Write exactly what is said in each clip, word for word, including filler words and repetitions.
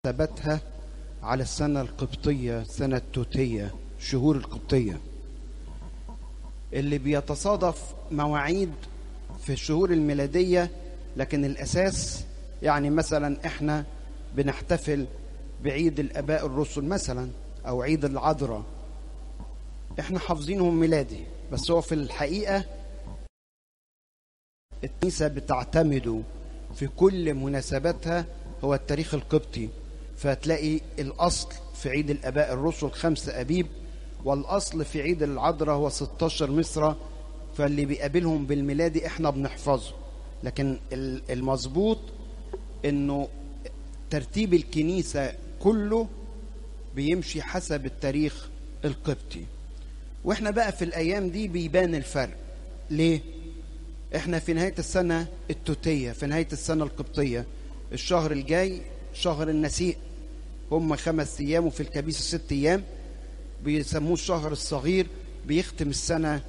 ثبتها على السنة القبطية، سنة التوتية، شهور القبطية اللي بيتصادف مواعيد في الشهور الميلادية، لكن الأساس يعني مثلا احنا بنحتفل بعيد الآباء الرسل مثلا أو عيد العذراء، احنا حافظينهم ميلادي، بس هو في الحقيقة الكنيسة بتعتمد في كل مناسباتها هو التاريخ القبطي. فتلاقي الأصل في عيد الآباء الرسل خمسة أبيب، والأصل في عيد العذراء هو ستاشر مصرة، فاللي بيقابلهم بالميلادي احنا بنحفظه. لكن المظبوط انه ترتيب الكنيسة كله بيمشي حسب التاريخ القبطي. واحنا بقى في الأيام دي بيبان الفرق. ليه؟ احنا في نهاية السنة التوتية، في نهاية السنة القبطية. الشهر الجاي شهر النسيء، هم خمس أيام، وفي الكبيسة ست أيام، بيسموه الشهر الصغير، بيختم السنة.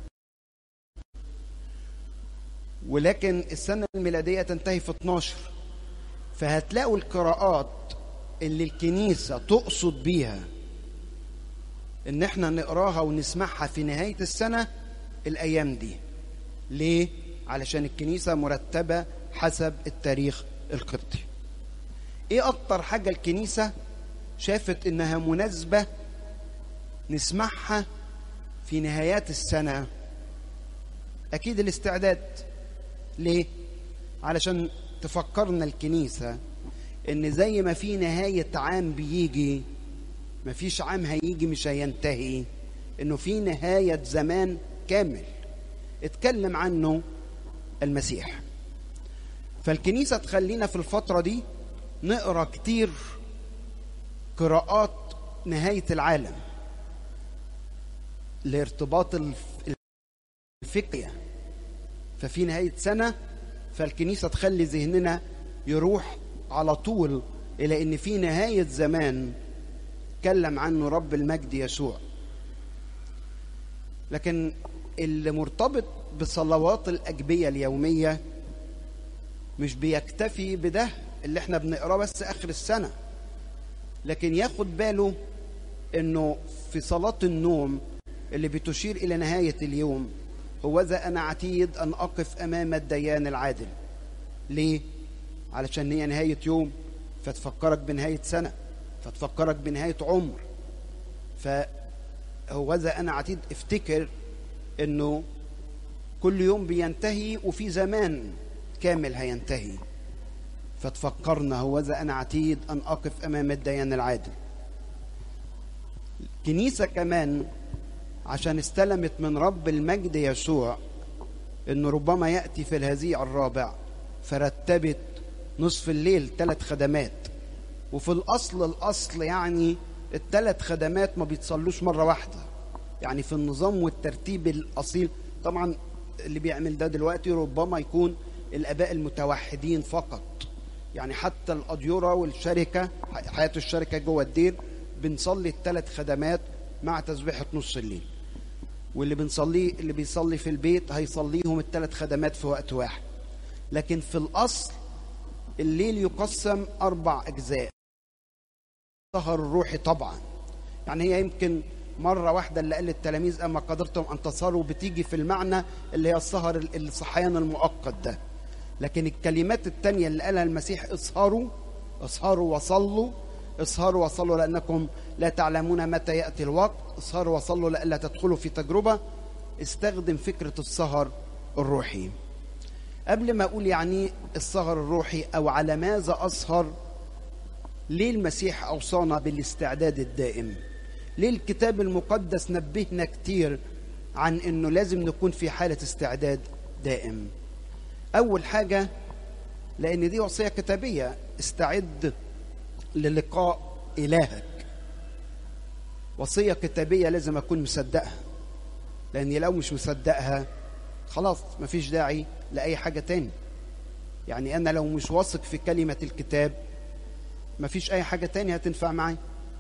ولكن السنة الميلادية تنتهي في اتناشر، فهتلاقوا القراءات اللي الكنيسة تقصد بيها ان احنا نقراها ونسمعها في نهاية السنة الأيام دي. ليه؟ علشان الكنيسة مرتبة حسب التاريخ القبطي. ايه اكتر حاجة الكنيسة شافت انها مناسبة نسمعها في نهايات السنة؟ اكيد الاستعداد. ليه؟ علشان تفكرنا الكنيسة ان زي ما في نهاية عام بيجي، ما فيش عام هيجي مش هينتهي، انه في نهاية زمان كامل اتكلم عنه المسيح. فالكنيسة تخلينا في الفترة دي نقرأ كتير قراءات نهاية العالم لارتباط الفكرة. ففي نهاية سنة فالكنيسة تخلي ذهننا يروح على طول إلى إن في نهاية زمان تكلم عنه رب المجد يسوع. لكن اللي مرتبط بصلوات الأجبية اليومية مش بيكتفي بده اللي احنا بنقراه بس آخر السنة، لكن ياخد باله انه في صلاة النوم اللي بتشير إلى نهاية اليوم، هوذا أنا عتيد أن أقف أمام الديان العادل. ليه؟ علشان هي نهاية يوم، فتفكرك بنهاية سنة، فتفكرك بنهاية عمر. فهوذا أنا عتيد، افتكر انه كل يوم بينتهي وفي زمان كامل هينتهي، فتفكرنا هوذا أنا عتيد أن أقف أمام الديان العادل. الكنيسة كمان عشان استلمت من رب المجد يسوع أنه ربما يأتي في الهزيع الرابع، فرتبت نصف الليل ثلاث خدمات. وفي الأصل الأصل يعني الثلاث خدمات ما بيتصلوش مرة واحدة، يعني في النظام والترتيب الأصيل. طبعا اللي بيعمل ده دلوقتي ربما يكون الآباء المتوحدين فقط، يعني حتى الأديرة والشركة، حياة الشركة جوه الدير بنصلي الثلاث خدمات مع تسبيحة نص الليل. واللي بنصليه اللي بيصلي في البيت هيصليهم الثلاث خدمات في وقت واحد. لكن في الأصل الليل يقسم أربع أجزاء. السهر الروحي طبعا، يعني هي يمكن مرة واحدة اللي قال للتلاميذ أما قدرتم أن تسهروا، بتيجي في المعنى اللي هي السهر الصحيان المؤقت ده. لكن الكلمات التانية اللي قالها المسيح، اسهروا اسهروا وصلوا، اسهروا وصلوا لأنكم لا تعلمون متى يأتي الوقت، اسهروا وصلوا لألا تدخلوا في تجربة. استخدم فكرة السهر الروحي. قبل ما أقول يعني السهر الروحي أو على ماذا أسهر، ليه المسيح أوصانا بالاستعداد الدائم؟ ليه الكتاب المقدس نبهنا كتير عن أنه لازم نكون في حالة استعداد دائم؟ أول حاجة لأن دي وصية كتابية، استعد للقاء إلهك. وصية كتابية لازم أكون مصدقها، لأني لو مش مصدقها خلاص مفيش داعي لأي حاجة تاني. يعني أنا لو مش واثق في كلمة الكتاب مفيش أي حاجة تانية هتنفع معي.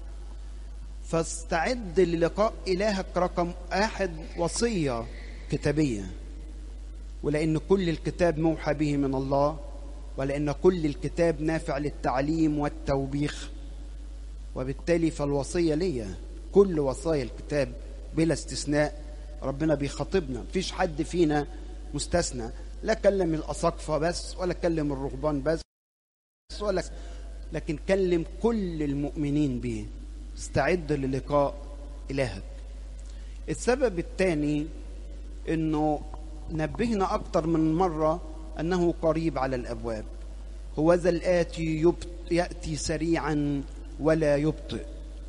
فاستعد للقاء إلهك رقم واحد، وصية كتابية. ولأن كل الكتاب موحى به من الله ولأن كل الكتاب نافع للتعليم والتوبيخ. وبالتالي فالوصية ليا، كل وصايا الكتاب بلا استثناء ربنا بيخاطبنا، مفيش حد فينا مستثنى، لا كلم الأساقفة بس ولا كلم الرهبان بس ولا، لكن كلم كل المؤمنين به. استعد للقاء إلهك. السبب الثاني انه نبهنا اكتر من مرة انه قريب على الابواب. هو ذا الآتي يأتي سريعا ولا يبطئ.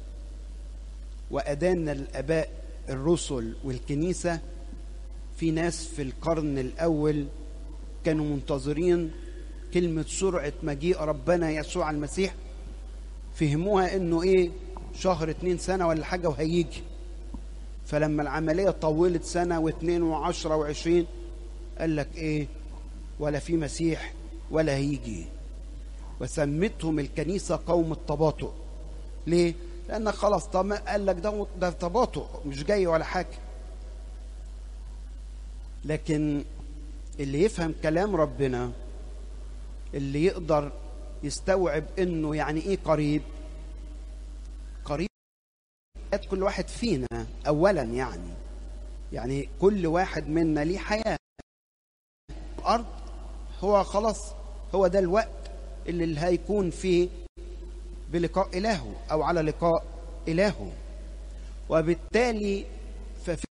وأدانا الآباء الرسل والكنيسة، في ناس في القرن الأول كانوا منتظرين كلمة سرعة مجيء ربنا يسوع المسيح، فهموها انه ايه، شهر اتنين سنة ولا حاجة وهيجي. فلما العملية طولت سنة واثنين وعشرة وعشرين قال لك ايه، ولا في مسيح ولا هيجي. وسمتهم الكنيسة قوم التباطؤ. ليه؟ لأن خلاص طب قال لك ده ده تباطؤ مش جاي ولا حاجة. لكن اللي يفهم كلام ربنا، اللي يقدر يستوعب انه يعني ايه قريب، قريب كل واحد فينا اولا، يعني يعني كل واحد منا ليه حياة. الارض هو خلاص هو ده الوقت اللي هيكون فيه بلقاء إلهه أو على لقاء إلهه. وبالتالي ففكرة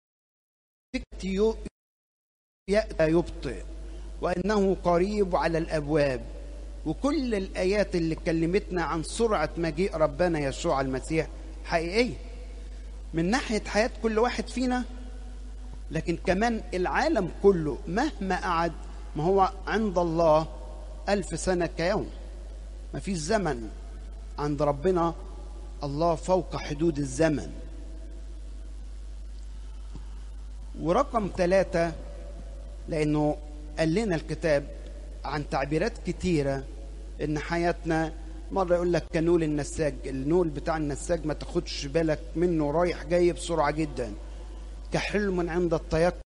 يأتي يبطئ وأنه قريب على الأبواب. وكل الآيات اللي كلمتنا عن سرعة مجيء ربنا يسوع المسيح حقيقية من ناحية حياة كل واحد فينا، لكن كمان العالم كله مهما قعد، ما هو عند الله ألف سنة كيوم. ما فيش زمن عند ربنا، الله فوق حدود الزمن. ورقم ثلاثة، لأنه قال لنا الكتاب عن تعبيرات كتيرة إن حياتنا، مرة يقول لك كنول النساج، النول بتاع النساج ما تاخدش بالك منه، رايح جاي بسرعة جدا، كحلم عند التيقظ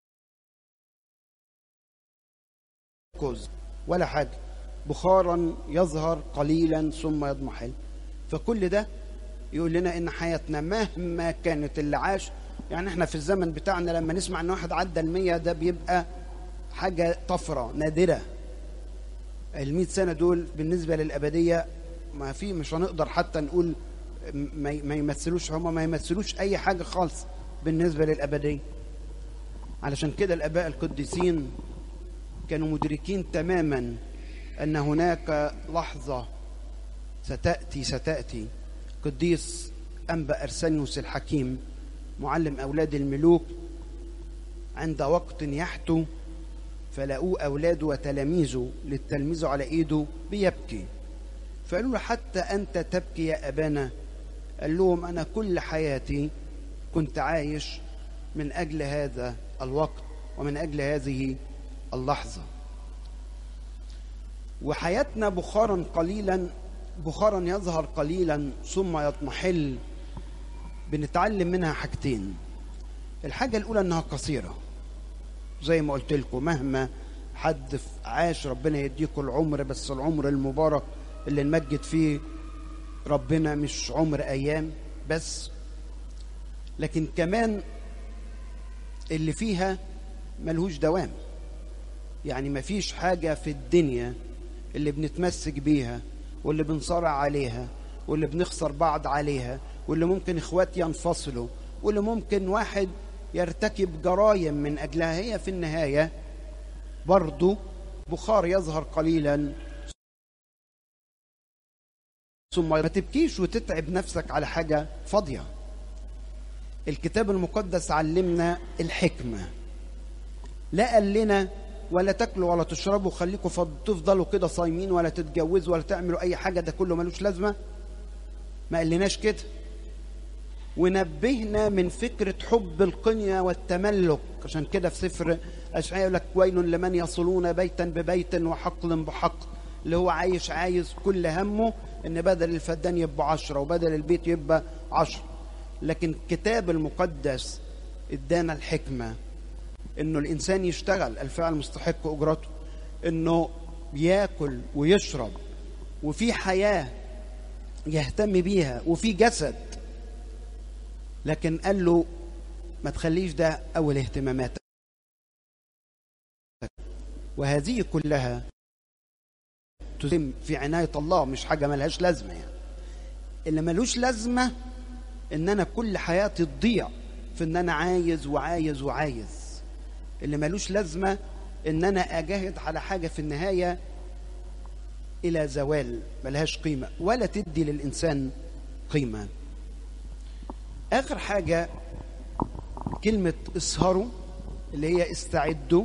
ولا حاجة، بخارا يظهر قليلا ثم يضمحل. فكل ده يقول لنا ان حياتنا مهما كانت اللي عاش، يعني احنا في الزمن بتاعنا لما نسمع ان واحد عدى المية ده بيبقى حاجة طفرة نادرة. المئة سنة دول بالنسبة للأبدية ما في، مش هنقدر حتى نقول ما يمثلوش، هم ما يمثلوش أي حاجة خالص بالنسبة للأبدية. علشان كده الآباء القديسين كانوا مدركين تماما أن هناك لحظة ستأتي ستأتي. قديس أنبا أرسانيوس الحكيم معلم أولاد الملوك، عند وقت يحتو فلقوه أولاده وتلاميذه للتلميذ على إيده بيبكي، فقالوا له حتى أنت تبكي يا أبانا؟ قال لهم أنا كل حياتي كنت عايش من أجل هذا الوقت ومن أجل هذه اللحظة. وحياتنا بخارا قليلا، بخارا يظهر قليلا ثم يضمحل. بنتعلم منها حاجتين. الحاجة الأولى أنها قصيرة، زي ما قلت لكم مهما حد عاش ربنا يديكم العمر، بس العمر المبارك اللي نمجد فيه ربنا مش عمر أيام بس، لكن كمان اللي فيها ملهوش دوام. يعني مفيش حاجة في الدنيا اللي بنتمسك بيها واللي بنصارع عليها واللي بنخسر بعض عليها واللي ممكن اخوات ينفصلوا واللي ممكن واحد يرتكب جرائم من أجلها، هي في النهاية برضو بخار يظهر قليلا ثم. ما تبكيش وتتعب نفسك على حاجة فاضية. الكتاب المقدس علمنا الحكمة، لا قال لنا ولا تاكلوا ولا تشربوا خليكم تفضلوا كده صايمين ولا تتجوزوا ولا تعملوا أي حاجة، ده كله ملوش لازمة. ما قالناش كده. ونبهنا من فكرة حب القنية والتملك. عشان كده في سفر أشعياء يقول لك ويل لمن يصلون بيتا ببيت وحقل بحق، اللي هو عايش عايز كل همه ان بدل الفدان يبقى عشرة وبدل البيت يبقى عشرة. لكن الكتاب المقدس ادانا الحكمة انه الانسان يشتغل، الفعل مستحق اجرته، انه بياكل ويشرب وفي حياة يهتم بيها وفي جسد، لكن قال له ما تخليش ده أول اهتماماتك، وهذه كلها تتم في عناية الله، مش حاجة ملهاش لازمة. يعني اللي ملوش لازمة إن أنا كل حياتي تضيع في إن أنا عايز وعايز وعايز. اللي ملوش لازمة إن أنا أجاهد على حاجة في النهاية إلى زوال ملهاش قيمة ولا تدي للإنسان قيمة. آخر حاجة كلمة اسهروا اللي هي استعدوا.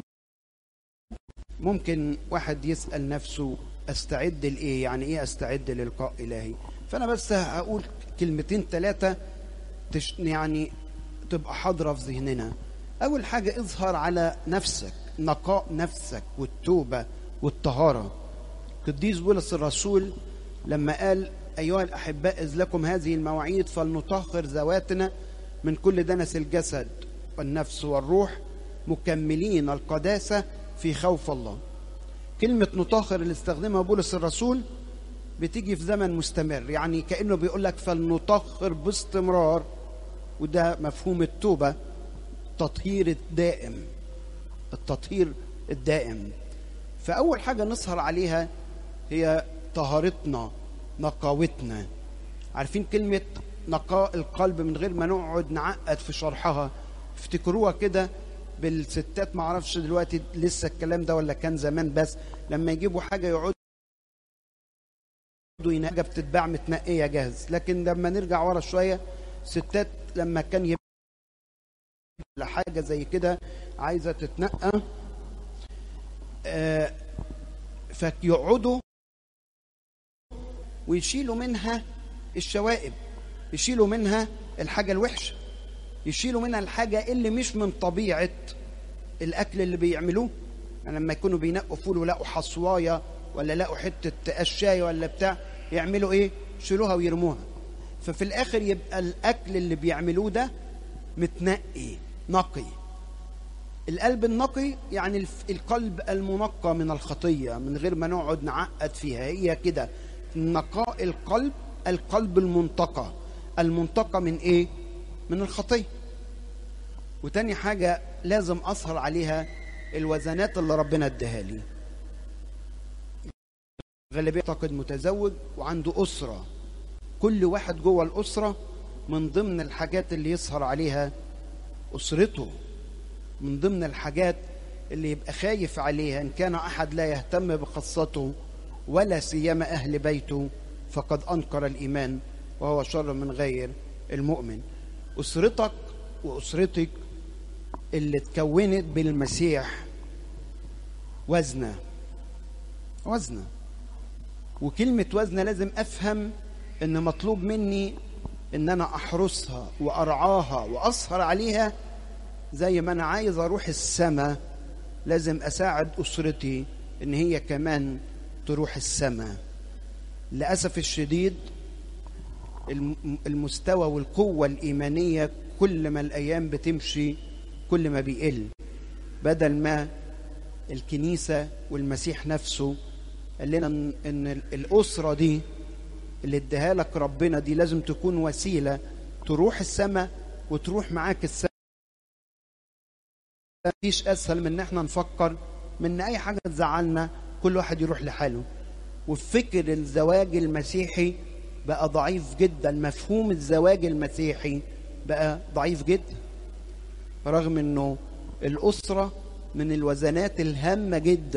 ممكن واحد يسأل نفسه استعد لإيه؟ يعني إيه استعد للقاء إلهي؟ فأنا بس هقول كلمتين ثلاثة تش يعني تبقى حاضرة في ذهننا. أول حاجة اظهر على نفسك نقاء نفسك والتوبة والطهارة. قديس بولس الرسول لما قال أيها الأحباء إذ لكم هذه المواعيد فلنطهر ذواتنا من كل دنس الجسد والنفس والروح مكملين القداسة في خوف الله. كلمة نطهر اللي استخدمها بولس الرسول بتيجي في زمن مستمر، يعني كأنه بيقول لك فلنطهر باستمرار، وده مفهوم التوبة، التطهير الدائم، التطهير الدائم. فأول حاجة نسهر عليها هي طهارتنا نقاوتنا. عارفين كلمة نقاء القلب من غير ما نقعد نعقد في شرحها، افتكروها كده بالستات، ما اعرفش دلوقتي لسه الكلام ده ولا كان زمان، بس لما يجيبوا حاجة يقعدوا حاجة بتتباع متنقية جاهز. لكن لما نرجع ورا شوية ستات لما كان يبقى حاجة زي كده عايزة تتنقى آه فيقعدوا ويشيلوا منها الشوائب، يشيلوا منها الحاجة الوحشة، يشيلوا منها الحاجة اللي مش من طبيعة الأكل اللي بيعملوه. يعني لما يكونوا بينقوا فول ولقوا حصواية ولا لقوا حتة قشاية ولا بتاع، يعملوا إيه؟ يشيلوها ويرموها. ففي الآخر يبقى الأكل اللي بيعملوه ده متنقي نقي. القلب النقي يعني القلب المنقى من الخطية من غير ما نقعد نعقد فيها، هي كده نقاء القلب، القلب المنتقى. المنتقى من إيه؟ من الخطية. وتاني حاجة لازم أسهر عليها الوزنات اللي ربنا اداها لي. غالبية اعتقد متزوج وعنده أسرة، كل واحد جوه الأسرة من ضمن الحاجات اللي يسهر عليها أسرته، من ضمن الحاجات اللي يبقى خايف عليها. إن كان أحد لا يهتم بخاصته ولا سيما أهل بيته فقد أنكر الإيمان وهو شر من غير المؤمن. أسرتك وأسرتك اللي اتكونت بالمسيح وزنة وزنة وكلمة وزنة لازم أفهم إن مطلوب مني إن أنا أحرسها وأرعاها وأسهر عليها. زي ما أنا عايز أروح السماء لازم أساعد أسرتي إن هي كمان تروح السماء. للأسف الشديد المستوى والقوة الإيمانية كل ما الأيام بتمشي كل ما بيقل، بدل ما الكنيسة والمسيح نفسه قال لنا إن الأسرة دي اللي اداها لك ربنا دي لازم تكون وسيلة تروح السماء وتروح معاك السماء. مفيش أسهل من إن احنا نفكر من أي حاجة تزعلنا كل واحد يروح لحاله. وفكر الزواج المسيحي بقى ضعيف جدا، مفهوم الزواج المسيحي بقى ضعيف جدا، رغم انه الأسرة من الوزنات الهامة جدا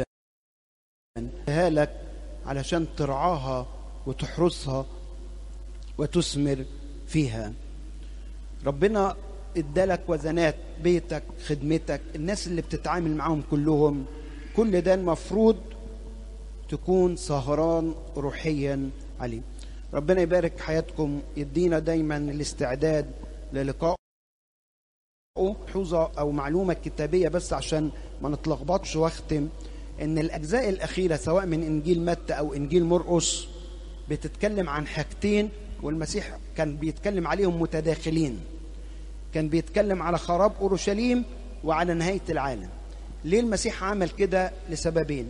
لك علشان ترعاها وتحرسها وتثمر فيها. ربنا ادالك وزنات، بيتك، خدمتك، الناس اللي بتتعامل معاهم كلهم، كل ده المفروض تكون سهران روحيا عليه. ربنا يبارك حياتكم، يدينا دايما الاستعداد للقاء. حوزة او معلومة كتابية بس عشان ما نتلخبطش واختم، ان الاجزاء الاخيرة سواء من انجيل متى او انجيل مرقس بتتكلم عن حاجتين، والمسيح كان بيتكلم عليهم متداخلين. كان بيتكلم على خراب اورشليم وعلى نهاية العالم. ليه المسيح عمل كده؟ لسببين.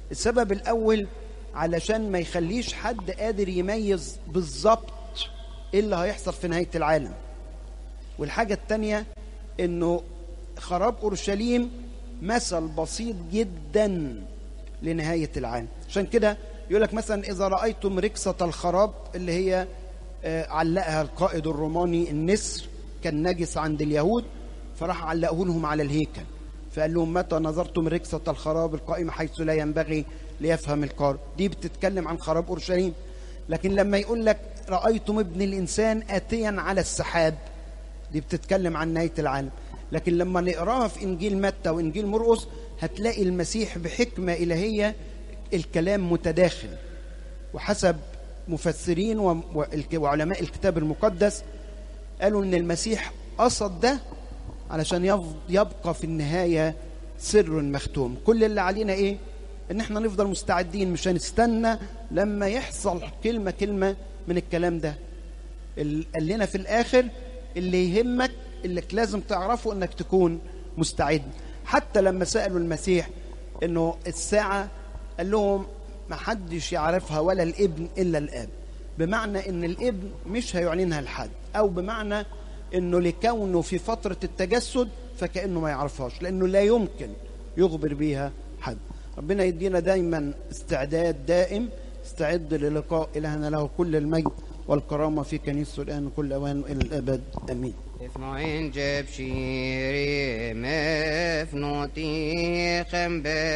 السبب الأول علشان ما يخليش حد قادر يميز بالظبط إيه اللي هيحصل في نهاية العالم. والحاجة التانية إنه خراب أورشليم مثل بسيط جدا لنهاية العالم. عشان كده يقول لك مثلا إذا رأيتم ركسة الخراب اللي هي علقها القائد الروماني النسر، كان نجس عند اليهود، فراح علقه لهم على الهيكل، فقال لهم متى نظرتم ركسة الخراب القائمة حيث لا ينبغي ليفهم القارئ. دي بتتكلم عن خراب أورشليم. لكن لما يقول لك رأيتم ابن الإنسان آتيا على السحاب، دي بتتكلم عن نهاية العالم. لكن لما نقراها في إنجيل متى وإنجيل مرقس هتلاقي المسيح بحكمة إلهية الكلام متداخل. وحسب مفسرين وعلماء الكتاب المقدس قالوا إن المسيح قصد ده علشان يبقى في النهاية سر مختوم. كل اللي علينا إيه؟ إن احنا نفضل مستعدين، مش هنستنى لما يحصل كلمة كلمة من الكلام ده. قال لنا في الآخر اللي يهمك اللي لازم تعرفه إنك تكون مستعد. حتى لما سألوا المسيح إنه الساعة، قال لهم ما حدش يعرفها ولا الابن إلا الآب، بمعنى إن الابن مش هيعلنها لحد، أو بمعنى إنه لكونه في فترة التجسد فكأنه ما يعرفهاش، لأنه لا يمكن يخبر بيها حد. ربنا يدينا دايما استعداد دائم، استعد للقاء إلهنا له كل المجد والكرامة في كنيسته الآن وكل أوان إلى الأبد آمين. اسمعين جاب شيري مفنوتي خنبه